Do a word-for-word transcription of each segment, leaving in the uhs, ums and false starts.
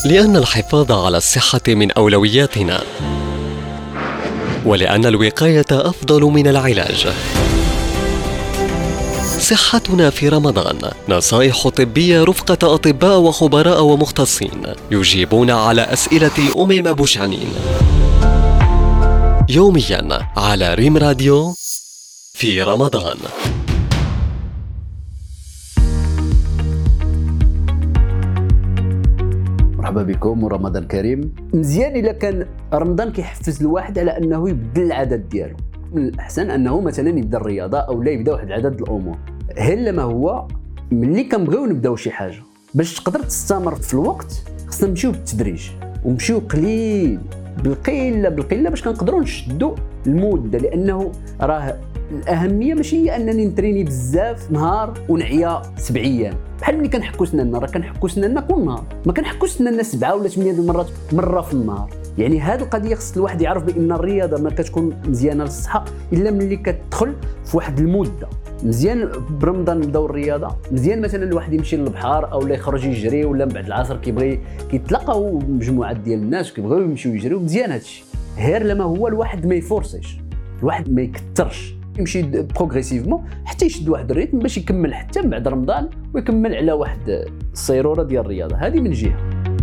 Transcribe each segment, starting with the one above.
لأن الحفاظ على الصحة من أولوياتنا، ولأن الوقاية أفضل من العلاج. صحتنا في رمضان، نصائح طبية رفقة أطباء وخبراء ومختصين يجيبون على أسئلة أمم بوشعنين يومياً على ريم راديو في رمضان. مرحبا بكم ورمضان كريم. مزيان الا كان رمضان كيحفز الواحد على انه يبدل العادات ديالو. من الاحسن انه مثلا يبدا الرياضه او لا يبدا واحد العدد الامور. هل ما هو ملي كنبغيو نبداو شي حاجه باش تقدر تستمر في الوقت، خصنا نمشيو بالتدريج ونمشيو قليل بالقله بالقله باش كنقدروا نشدوا المده، لانه راه الاهميه ماشي هي انني نتريني بزاف نهار ونعيا سبع ايام. بحال ملي كنحكوا سناننا، راه كنحكوا سناننا كل نهار، ما كنحكوا سناننا سبعه ولا ثمانيه المرات مره في النهار. يعني هذه القضيه خص الواحد يعرف بان الرياضه ما كتكون مزيانه للصحه الا ملي كتدخل في واحد المده. مزيان برمضان نبداو الرياضه، مزيان مثلا الواحد يمشي للبحر او لا يخرج يجري، ولا من بعد العصر كيبغي كيتلاقاو مجموعه ديال الناس كيبغيو يمشيو يجريو، مزيان هادشي. غير لما هو الواحد ما يفورسيش، الواحد ما يكثرش، يمشي بروغريسيفمون حتى يشد واحد الريتم باش يكمل حتى من بعد رمضان ويكمل على واحد الصيروره ديال الرياضه. هذه من جهه.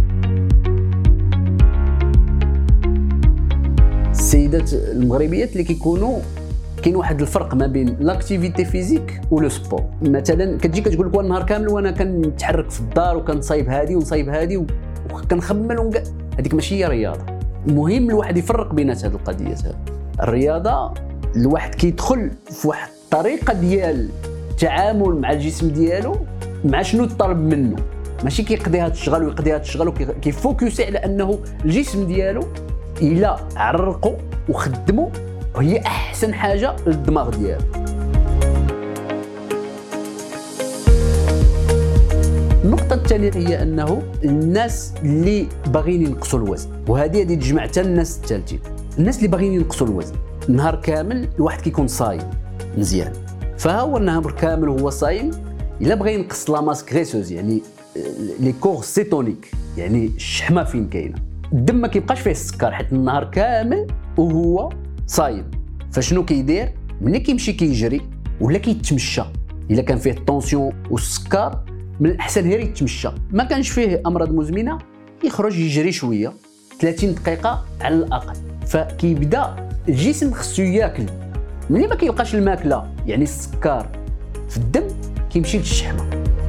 السيدات المغربيات اللي كيكونوا كاين واحد الفرق ما بين لاكتيفيتي فيزيك ولو سبور. مثلا كتجي كتقول لك النهار كامل وانا كنتحرك في الدار وكنصايب هذه ونصايب هذه وكنخمل ونق... هذيك ماشي هي رياضه. المهم الواحد يفرق بينات هذه القضيات. الرياضه الواحد كيدخل في واحد الطريقه ديال التعامل مع الجسم ديالو، مع شنو طلب منه، ماشي كيقضي هذا الشغل ويقضي هذا الشغل وكيفوكسي على انه الجسم ديالو الا عرقوا وخدموا هي احسن حاجه للدماغ ديالو. النقطه الثانيه هي انه الناس اللي باغيين ينقصوا الوزن، وهذه هذه تجمع حتى الناس الثالثين، الناس اللي باغيين ينقصوا الوزن نهار كامل الواحد كيكون صايم مزيان، فهو النهار كامل هو صايم الا بغى ينقص لا ماس غريسوز، يعني لي كور سيتونيك، يعني الشحمه فين كاينه، الدم ما كيبقاش فيه السكر حيت النهار كامل وهو صايم. فشنو كيدير؟ ملي كيمشي كيجري ولا كيتمشى، الا كان فيه الطونسيون والسكر من الاحسن غير يتمشى، ما كانش فيه امراض مزمنه يخرج يجري شويه ثلاثين دقيقه على الاقل. فكيبدا الجسم خصو ياكل، ملي ما كيلقاش الماكله يعني السكر في الدم كيمشي للشحمه.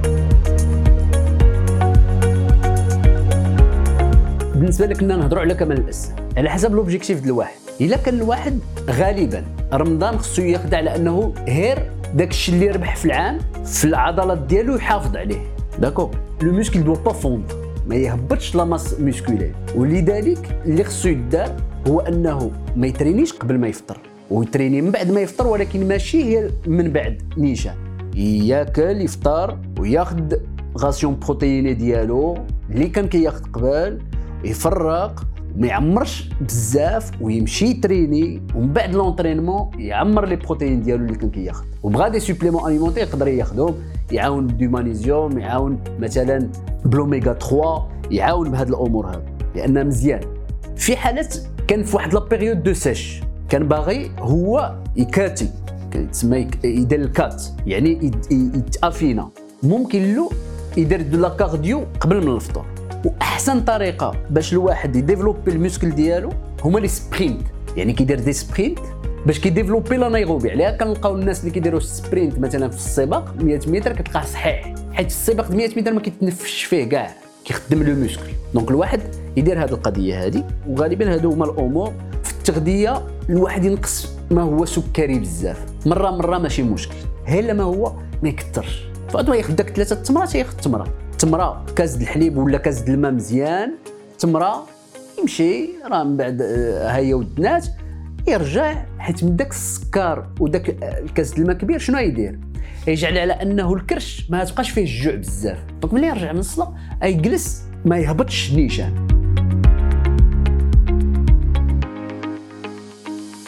بالنسبه لك كنا نهضروا على كمال الاجسام على حسب لوبجيكتيف ديال الواحد. الا كان الواحد غالبا رمضان خصو ياخذ على انه غير داكشي اللي ربح في العام في العضلات ديالو يحافظ عليه، داكو لو موسكل دو با فوندر، ما يهبطش لا ماس موسكولير. ولذلك اللي خصو يدار هو انه ما يترينيش قبل ما يفطر ويتريني من بعد ما يفطر، ولكن ماشي هي من بعد نيشان، ياكل يفطر وياخذ غاسيون بروتييني ديالو اللي كان كياخذ قبل، يفرق ما يعمرش بزاف ويمشي يتريني، ومن بعد لونطرينمون يعمر لي بروتيين ديالو اللي كان كياخذ. وبغى دي سوبليمون اليمونتير يقدر ياخذهم، يعاون دو مانيزيوم، يعاون مثلا بلوميغا ثلاثة، يعاون بهاد الامور هذه لان مزيان. في حالات كان في واحد لا بيريود دو سيش كان باغي هو يكاتي، كيتسمى يدير الكات، يعني يتافينا، ممكن له يدير دو لا كارديو قبل من الفطور. واحسن طريقه باش الواحد يديفلوبي الموسكل ديالو هما لي سبرينت، يعني كيدير دي سبرينت باش كيديفلوبي لانايروبي. عليها كنلقاو الناس اللي كيديروا السبرينت مثلا في السباق مية متر كتلقاه صحيح، حيت السباق مية متر ما كيتنفسش فيه كاع، كيخدم لو موسكل. دونك الواحد يدير هذه القضيه هذه. وغالبا هادو هما الامور في التغذيه. الواحد ينقص ما هو سكري بزاف مره مره ماشي مشكل، غير لما هو ما يكثرش. فاطمه ياخذ داك ثلاثه تمرات، ياخذ تمره تمره كاس د الحليب ولا كاس د الماء مزيان، تمره يمشي راه من بعد هيا ودنات يرجع، حيت من داك السكر وداك الكاس د الماء كبير شنو يدير؟ يجعل على انه الكرش ما تبقاش فيه الجوع بزاف. دونك ملي يرجع من الصلاه يجلس ما يهبطش نيشان.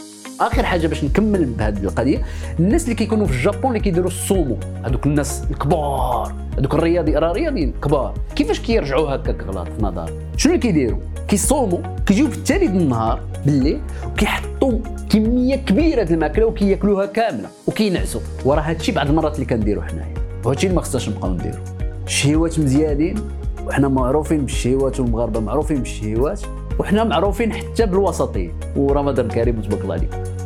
اخر حاجه باش نكمل بهذه القضيه، الناس اللي كيكونوا في الجابون اللي كيديروا السومو، هذوك الناس الكبار، هذوك الرياضي راه رياضيين كبار، كيفاش كيرجعوا هكاك غلط في نظري؟ شنو اللي كيديروا؟ كيصوموا، كيجيو في التالي د النهار بالليل وكيحطوا كميه كبيره د الماكله وكياكلوها كامله وكينعسوا. وراه هادشي بعض المرات اللي كنديروا حنايا، وهادشي اللي ما خصناش نبقاو نديروا. الشهوات مزيانين، وحنا معروفين بالشهوات، والمغاربه معروفين بالشهوات، وحنا معروفين حتى بالوسطيه. ورمضان كريم وتبارك الله عليكم.